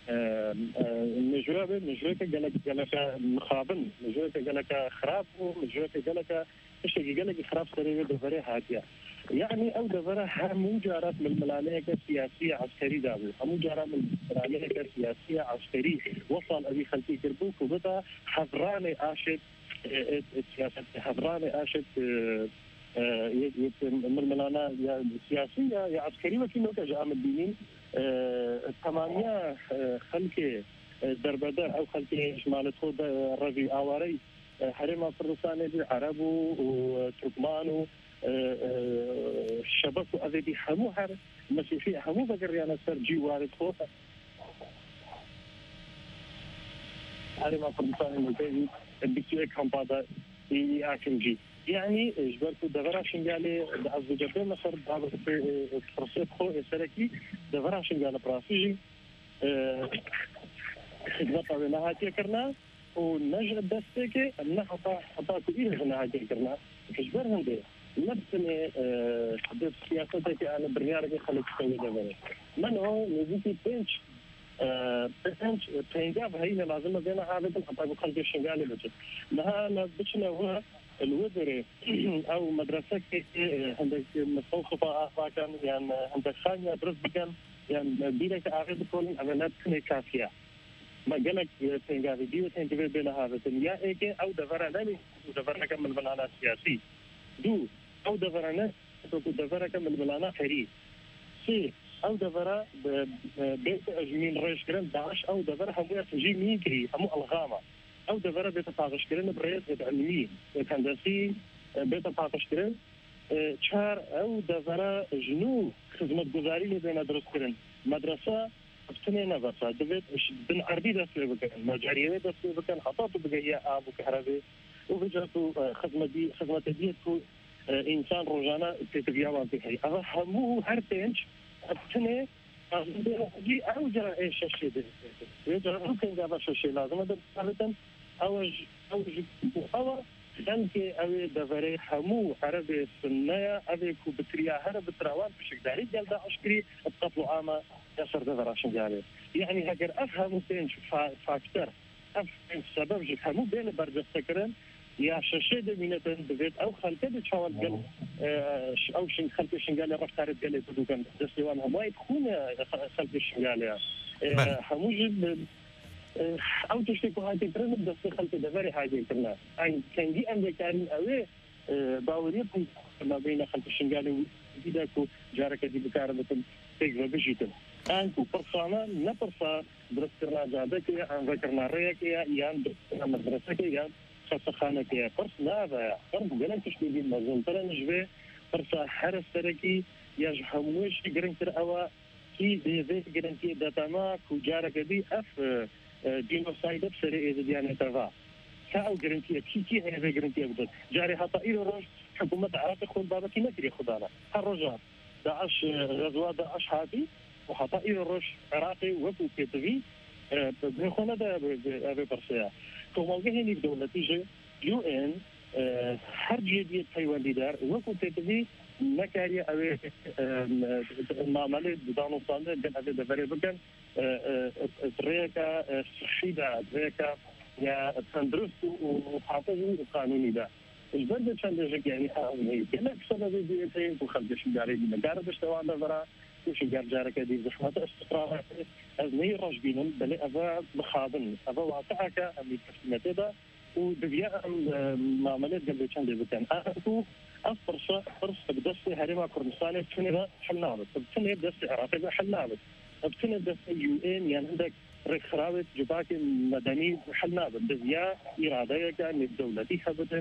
Speaker 17: مجربه مجربه قالك قالك مخابن مجربه قالك خراب مجربه قالك ايش قالك خراب سريع دفره هاتيا يعني او دفره مو جارات من الملاليك السياسيه عسكري دابو مو جارات من الملاليك السياسيه عسكري وصل ابي خلفي كربوك وبدا حضراني اشد السياسه حضراني اشد ململانا يا سياسية يا عسكرية وكينو كجام الدينين تمامية خلق دربدة أو خلق شمال خود ربي أواري حرم فردوساني عرب وتركمان شبك أذي حمو هر مسيحي حمو بقريانا سر جوار خوفا حرم فردوساني مبيني بيسوي كامبادا يأكل جي يعني جبرت دغرا شنجالي از جبه مصر بعض فرصت خو سركي دغرا شنجال براسيجي خدمت او نهاية کرنا و نجر دستك ان حطا حطا كبير نهاية کرنا جبر هندي نفسني حدث سياستك انا برنامج خلق سوي دغرا من هو نزيتي بنش بنش بنجاب هي لازم بينا عادة حطا خلق شنجالي بجد لها نبشنا هو الوزراء او مدرسه عندك مستوصفه اخلاقا يعني عندك خانه درس بكن يعني بيرك اغلب كل امانات كافيه ما قالك تنقاضي دي وتنتبه بين هذا يا ايك او دفر نبي ودفر كمل بلانا سياسي دو او دفر ناس دفر كمل بلانا خيري سي او دفر بيت اجمين ريش كرن داعش او دفر هم يسجي ميكري هم الغامه او دفر بيت طاقش كرن بريد علمي هندسي بيت طاقش كرن شهر او دفر جنو خدمه گزاري بين درس كرن مدرسه افتنين بس دبت بن عربي درس بكن مجاريه درس بكن حطوا بقيه اب وكهرباء وبجاتو خدمه دي خدمه دي انسان روزانه تتبيع في هذا همو هرتنج افتنين دي او جرى ايش الشيء ده يجرى ممكن جاب شيء لازم ده مثلا اوج اوج او دانكي اوي دفري همو عربي السنية اوي كوبتريا هرب تراوان بشك داري جلدا عشكري القتل عامة يسر دفر عشان جالي يعني هكر افهمو تنش فاكتر افهم سبب جك همو بين برد السكرن يا شاشة دمينة ببيت او خلقة بتشاول قل او شن خلقة شنجالي رفتارت قلي تدوكن دستيوان همو يتخون خلقة شنجالي همو جد او تشتكو هاي تكرن بس خلت دفري هاي تكرنا يعني كان دي عندك كان اوي باوريكم ما بين خلت الشنغالي وديكو جارك دي بكاربتن تيجي بجيتن انكو برصانا نبرصا درستنا جادك ان ذكرنا ريك يا يان مدرسك يا خصخانك يا برص لا هذا فرق بين تشتي دي مزون ترى نجبه برصا حرس تركي يا جحموش جرنتر اوا كي دي زيت جرنتي داتما كو جارك دي اف جينوسايد بسرعة إذا ديانة ترى كأو جرنتيه كي كي هذا جرنتيه بدل جاري حتى إيرو روج حكومة عراق خون بابا كي نكري خدانا هالرجال داعش غزوة داعش هذه وحتى إيرو روج عراقي وكو كتبي بخونه ده أبي برسيا كموجه هني الدولة تيجي يو إن هر جديد تايوان دار وكو كتبي نكاري أبي معاملة دانو صانع بين أبي دفري بكن طريقة صحية طريقة يا تندرس وحافظ قانوني ده البلد كان يجي يعني هاي كنا بسبب دي وخلج شجاري من قارب اشتوان دفرا وشجار جارك دي زحمة استقرار أزني رجبين بل أبا مخاضن أبا واقعك أمي كفتمة ده وبيا معاملات قبل كان بكن أكو أفرصة فرصة بدرس هريمة كردستان بتني حلنا بس بتني بدرس عراقي حلنا بس بتني بدرس يو إن يعني عندك رخراوة جباك مدني حلنا بس بيا إرادة كان الدولة دي خبطن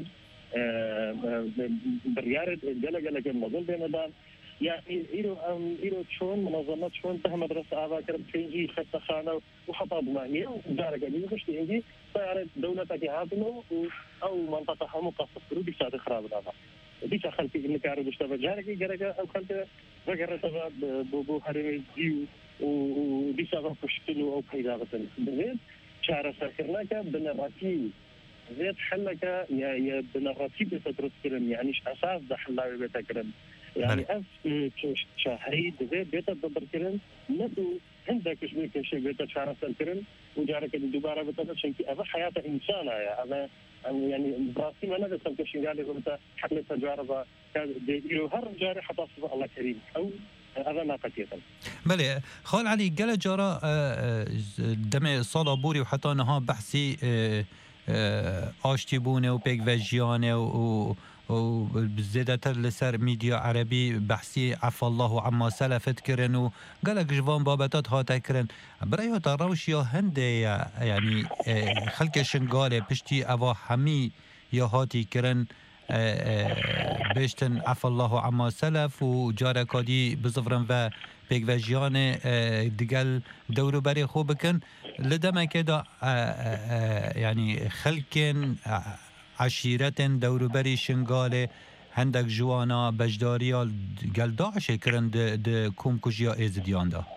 Speaker 17: بريارة جل جل جل نظل بمدان يعني إيرو أم إيرو شون منظمات شون ده مدرسة أباكر بتنجي خط خانة وحطاب معنية وجارك اللي مش تيجي طيارة دولة تجهابنا أو منطقة هم قصة فرودي ساعة خراب هذا دي خلتي إنك عارف اشتغل جارك جارك أو خلتي رجع سبب بوبو هرمي ديو ودي سبب كشتلو أو كذا مثلا بزيد شعر سكرنا كبنراتيو زيد حلك يا يا بنراتيو بتدرس كلام يعني إيش أساس ده حلاوي بتكلم يعني أف شهري زيد بتدبر كلام نتو عندك إيش بيك شيء بتشعر سكرن وجارك اللي دوباره بتدرس شيء هذا حياة إنسان يا هذا يعني براسي ما نقدر نقول شيء قال قلت حل تجارب ديرو هر جاري حتى الله كريم أو هذا ما قتيتم
Speaker 15: بله خال علي قال جرا دم صلابوري وحتى نها بحثي آشتي بونه و بيك فيجيانه و وبالزيادة لسر ميديا عربي بحثي عفى الله عما سلفت كرن وقالك جوان بابتات هاتا كرن برأيه تروش يا هندي يعني خلق شنقالي بشتي أوا حمي يا هاتي كرن بيشتن عفى الله عما سلف وجارة كادي بزفرن و بيكواجيان دقل دورو بري خوبكن لدما كده يعني خلقن عشيرة دورو بري شنقالي هندك جوانا بجداريال قال داعش كرن د كوم كجيا ازديان دا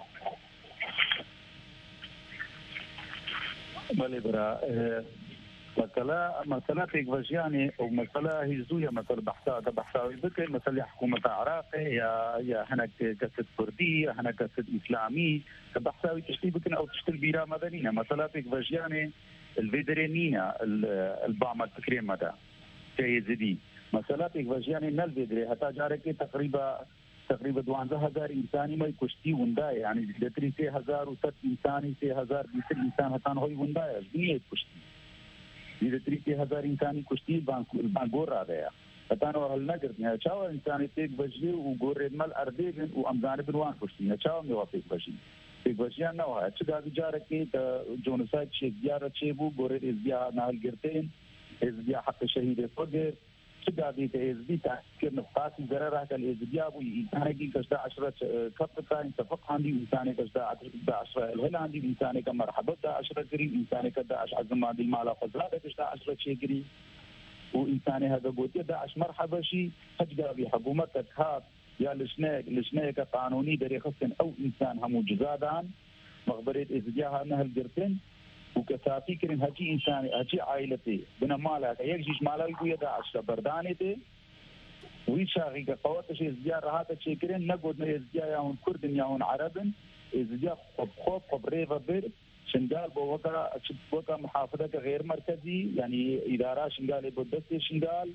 Speaker 16: بله برا مثلا مثلا بيكواجياني او مثلا هيزويا مثلا بحثا بحثاوي بكر مثلا حكومة العراق يا يا هناك قصة كردية هناك قصة إسلامي بحثاوي تشتي بكن او تشتي البيرا مدنية مثلا بيكواجياني الفيدرينينا البعمة تكريم مدى كيزدي مثلا بيكواجياني نال فيدري حتى جارك تقريبا تقريبا دوانزه هزار انساني ما يكشتي وندا يعني لتري سه هزار وست انساني سه هزار بيصير انسان هتان هوي وندا جنيه كشتي لتري سه هزار انساني كشتي بانغور راده هتان هل نقدر يعني چاو انساني تيك بجلي وغور مال ارديبن وامزان بنوان كشتي چاو مي واقف بجلي بجيان نوع اتشدا جارك جونسايد شيء زياره شيبو غور ازبيا نال جرتين ازبيا حق شهيد فوجر شدا دي ازبي تاكيد نقاط ضرر كان ازبيا وانسان كي كشدا عشرة كفتا اتفق عندي انسان كشدا عشرة الهل عندي انسان كمرحبا عشرة كري انسان كدا عزم عندي المال فزاد كشدا عشرة شيء كري وانسان هذا قوتي داعش مرحبا شيء حجدا بحكومتك هات يا لشناك لشناك قانوني دري خصن او انسان هم جزادان مقبره ازدياها نهل جرتين وكثافي كرين هجي انسان هجي عائلتي بنا مالك يجيش مالك ويا داعش بردانيتي ويشاغي قواتش ازديا راحت شكرين نقود ازديا ياون كرد ياون عرب ازديا خب خب خب ريفا بير شنقال بوكا بوكا محافظه غير مركزي يعني اداره شنقال بودست شنقال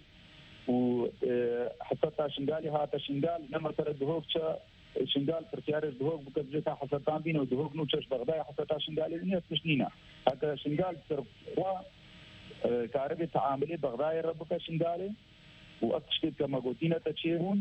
Speaker 16: وحتى شنقالي هاتا شنقال لما ترى دهوكشا شنقال برتيار دهوك بكبجتها حسطان بينا ودهوك نوتش بغدايا حسطا شنقالي الناس مشنينا هكا شنقال ترقوا كاربي تعاملي بغدايا ربك شنقالي واكشتي كما قلتينا تشيرون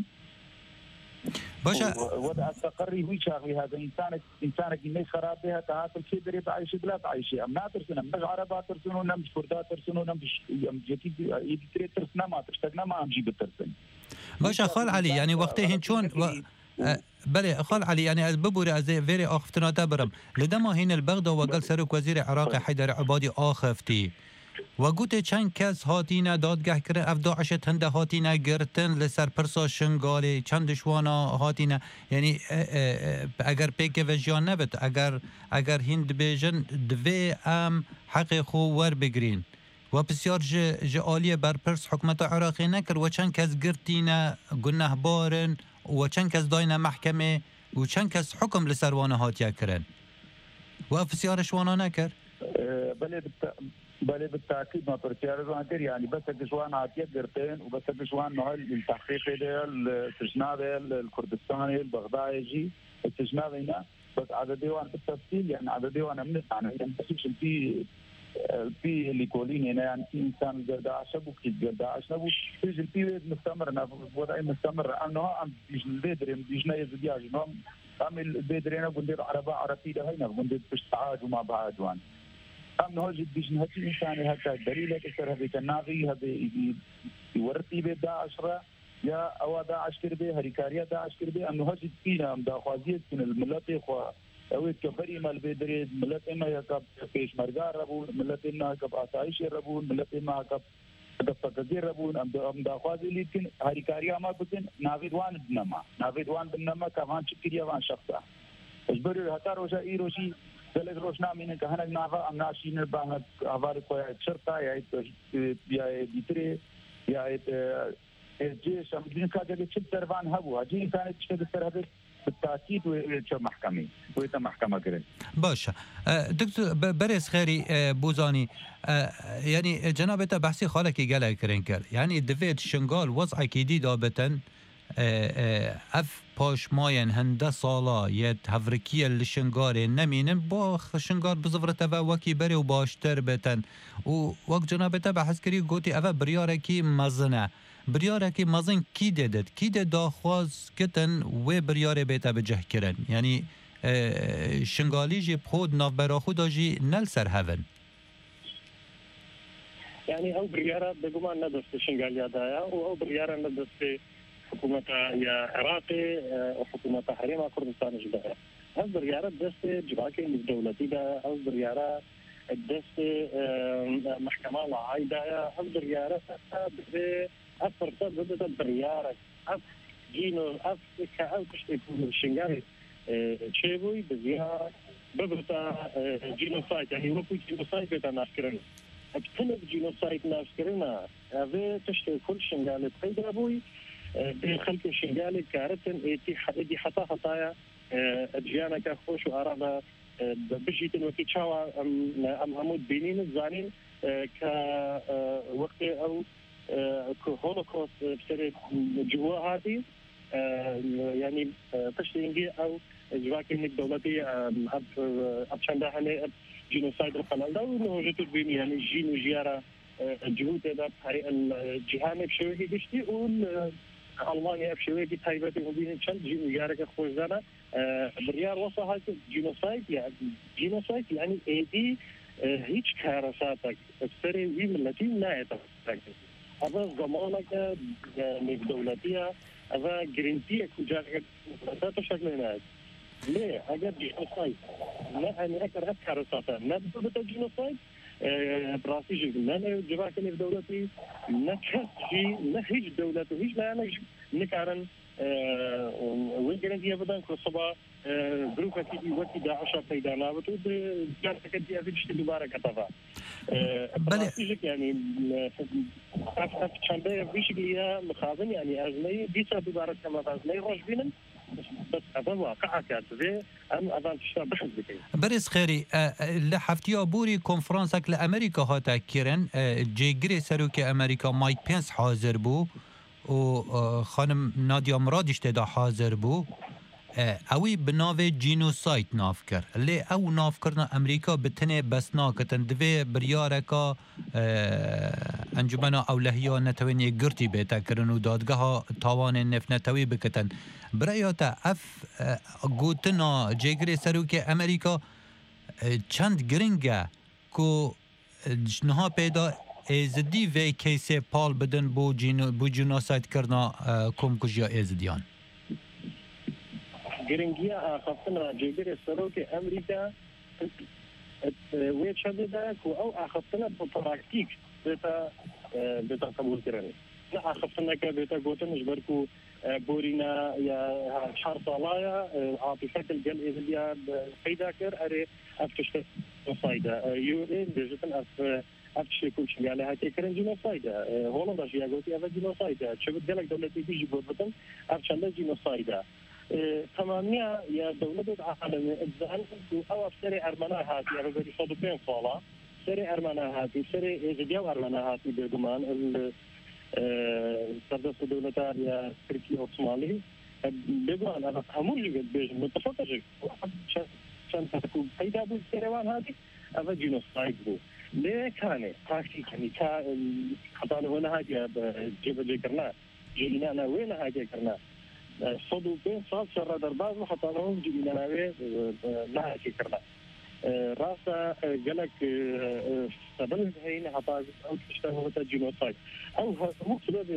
Speaker 15: باشا
Speaker 16: وضع التقري هو شاغلي هذا انسانك انسانك اللي خراب بها تهاتل شيء دري بعيش بلا بعيش ام لا ترسنا مش عربات ترسنو نمش كردات ترسنو نمش يمجيكي يدي ترسنا ما تشتقنا ما امجي بترسن
Speaker 15: باشا خال علي يعني وقتهن شون و... أه بله خال علي يعني ببوري از فيري اخفتنا دبرم لدما هين البغدا وقال سرك وزير عراق حيدر عبادي اخفتي وقوت چند کس هاتینا دادگاه کرن اف داعش هنده هاتینا گرتن لسر پرسا شنگالی چند دشوانا هاتینا یعنی اگر پیک و جان نبت اگر اگر هند بیجن دوی ام حق خو ور بگرین و بسیار ج عالیه بر پرس حکمت عراقی نکر و چند کس گرتینا گناه بارن و چند کس داینا محکمه و چند کس حکم لسر وانا هاتیا کرن و بسیار شوانا نکر
Speaker 16: بله بله بالتاكيد ما برتيار يعني بس كشوان عاتيه قرتين وبس كشوان نوع التحقيق ديال السجناء ديال الكردستاني البغدادي السجناء هنا بس عدد ديوان بالتفصيل يعني عدد ديوان من يعني بس في في اللي يقولين هنا يعني في انسان داعش ابو كيف داعش ابو في في مستمر انا وضعي مستمر انه عم بيجي البدر بيجنا يزدياج نوم عامل بدرينا بندير عربه عربي ده هنا بندير بشتعاج وما بعدوان أم نوجد بيجن هذي إنسان هذا دليل كسر هذي كنافي هذي يورتي بدا عشرة يا أو دا عشر به هريكاريا دا عشر به أم نوجد فينا أم دا خوازيت من الملة خوا أو كفري مال بدري ملة ما يكاب فيش مرجع ربون ملة ما يكاب آسايش ربون ملة ما يكاب تفكير ربون أم دا أم دا خوازي لكن هريكاريا ما بكن نافيدوان بنما نافيدوان بنما كمان شكريا وان شخصا إجباري هتا روشا إي روشي دلت روشنامه نه که هنگ نافا امناشین به آوار کوی شرطا یا یا دیتری یا جيش امدين كاجا چه تروان هبو اجي كانت چه ترهب بالتاكيد وچه محكمه ويتا محكمه كره
Speaker 15: باشه دكتور بريس خيري بوزاني يعني جنابته بحثي خالكي قال كرين كر يعني دفيت شنغال وضع جديد دابتن اف پاش ماین هنده سالا یه هفرکیه لشنگاره نمینن با شنگار بزفرته و وکی بری و باشتر بتن و وقت جنابته بحث کری گوتی اوه بریاره کی مزنه بریاره که مازن کی دیدد کی دید داخواز کتن و بریاره بیتا بجه کرن یعنی شنگالی جی خود ناف برا خود جی نل سر هون
Speaker 17: يعني او برياره بقومان ندرس شنغاليا دايا او برياره ندرس حكومه يا عراقي وحكومه حريمه كردستان جدايا او برياره دست جواكي الدولتي دا او برياره دست محكمه العاي دايا او برياره اثر بدت برياره اف جينو اف كاو تشتي شنغالي تشيبوي بزياره ببرتا جينوسايد يعني وكو جينوسايد بتا نافكرن ابتنب جينوسايد نافكرنا هذا تشتي كل شنغالي بقيدا بوي بخلق شنغالي كارتن ايدي حطا خطايا اجيانا كخوش وارابا بجيتن وكي تشاوا ام عمود بينين الزانين كوقت او كهولوكوست بسري جوا هذه يعني تشتي او جواكي الدولتي اب اب شندهني جينوسايد القنال انه وجدت بين يعني جينو جيارة جهود هذا بطريقه الجهاني بشويه بيشتي وال المانيا بشويه تايبتي وبين شن جينو جيارة خوزانا بريار وصل هاي جينوسايد يعني جينوسايد يعني ايدي هيك كارثاتك السري وي ملتي نايتك هذا زمانك من دولتيه هذا جرينتي كوجاك هذا شكل ناس ليه اگر جينوسايد لا انا اكثر اذكر صراحه ما بده جينوسايد براسي جي لا جواك في دولتي لا كشي لا هيج دولته هيج لا انا نكارن وين جرينتي ابدا كصبا جروب كي وقت داعش پیدا نابت جار كدي افيش دوباره كتابه براسي يعني اف شنبه بشكل مخازن يعني ازمي بيتا دوباره كما ازمي روج بينن بس هذا واقع كاتبه ام اذا تشتغل بحث بكي
Speaker 15: بريس خيري لحفتي بوري كونفرنسك لامريكا هاتا كيرن جيجري سروك امريكا مايك بينس حاضر بو و خانم ناديا مرادش تدا حاضر بو اوی بناوی جینوساید ناف کر لی او ناف کرنا امریکا بتنه بس ناکتن دوی بریارکا انجمنا اولهیا نتوینی گرتی بیتا کرن و دادگاه تاوان نف نتوی بکتن برایاتا اف گوتنا جگری سروک امریکا چند گرنگه که نها پیدا ایزدی وی کیسه پال بدن بو جینوساید کرنا کم کجیا ایزدیان
Speaker 17: جرينجيا خاصنا جيجر سروك امريكا ويت شددا كو او خاصنا ببراكتيك بتا بتا قبول كرني لا خاصنا كبتا غوتن جبركو بورينا يا شهر صلايا عاطفه الجل اللي فيدا كر اري افتش صايده يو ان دجتن اف افتش كل شيء على هاي كرنجينا صايده هولندا جي غوتي اف جينوسايد شبت دلك دولتي بيجي بوتن افتش جينوسايد تمامية يا دولة العالم الزعل أو سري أرمنا هاتي أنا بدي صدق بين صلاة سري أرمنا هاتي سري إجديا أرمنا هاتي بدمان ال سردس دولة يا تركيا وصومالي بدمان أنا همون جد بيج متفقج عشان تكون فايدة بالسريوان هاتي هذا جينوسايد بو ليه كان تاكتيك يعني كا خطأنا هنا هاتي بجيب ذكرنا جينا أنا وين هاتي كرنا صدو بين صار شر درباز وحتى لهم جينا ناوي لا شيء كرنا راسا جلك سبب هين حتى او تشتغل جينوسايد او مو سبب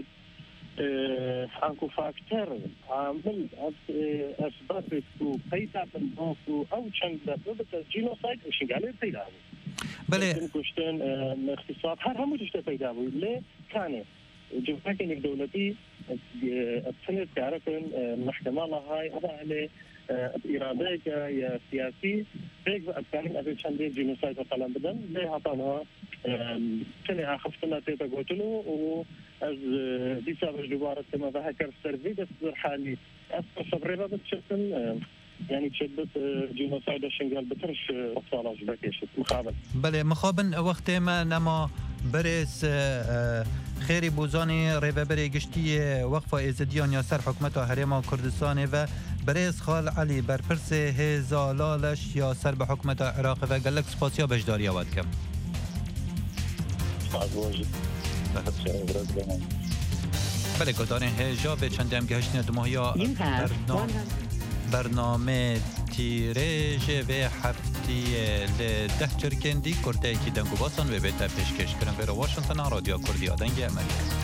Speaker 17: انكو فاكتور عامل اسباب تو قيتا بنوكو او تشنج سبب جينوسايد وش قال لي
Speaker 15: بله
Speaker 17: كشتن اختصاص هر هم تشتغل پیدا وي ليه كان جوفاك انك دولتي السنة تعرفن محكمة هاي هذا على إرادة يا سياسي هيك أتكلم أبي شندي جينوسايد وقلم بدن ليه هطانها سنة أخفتنا تيتا قوتلو وأز ديسا بجدوارة كما ذهكر السرفي بس حالي أسفر صبريبا بتشتن يعني تشدت جينوسايد الشنغال بترش أطفال أجبكيش مخابن
Speaker 15: بله مخابن وقت ما نما برس خيري بوزاني ريبابري گشتي وقفة ازديان يا سر حكمت هريما كردستان و برس خال علي برپرس هزالالش يا سر بحكمت عراق و قالك سپاسيا بجداري آواد كم
Speaker 17: سپاس بوجه
Speaker 15: بله گدارین هجا به چند هم گهشتین دماهیا برنامه برنامه تیرژ و هفتی لده ترکندی کرده که دنگو باسان و بهتر پیشکش کرن برای واشنطن رادیو کردی آدنگ امریکا